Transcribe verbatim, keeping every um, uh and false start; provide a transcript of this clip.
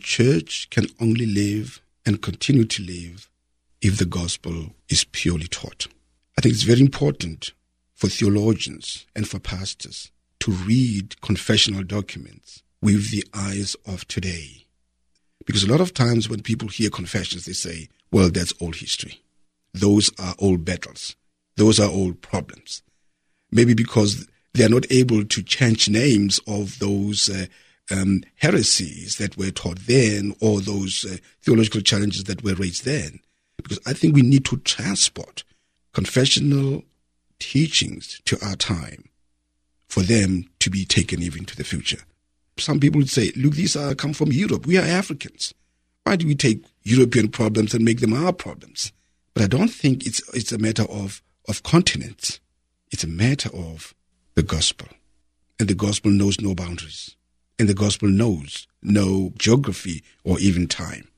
church can only live and continue to live if the gospel is purely taught. I think it's very important for theologians and for pastors to read confessional documents with the eyes of today. Because a lot of times when people hear confessions, they say, well, that's old history. Those are old battles. Those are old problems. Maybe because they are not able to change names of those uh, um, heresies that were taught then, or those uh, theological challenges that were raised then. Because I think we need to transport confessional teachings to our time for them to be taken even to the future. Some people would say, look, these are come from Europe. We are Africans. Why do we take European problems and make them our problems? But I don't think it's it's a matter of, of continents. It's a matter of the gospel. And the gospel knows no boundaries. And the gospel knows no geography or even time.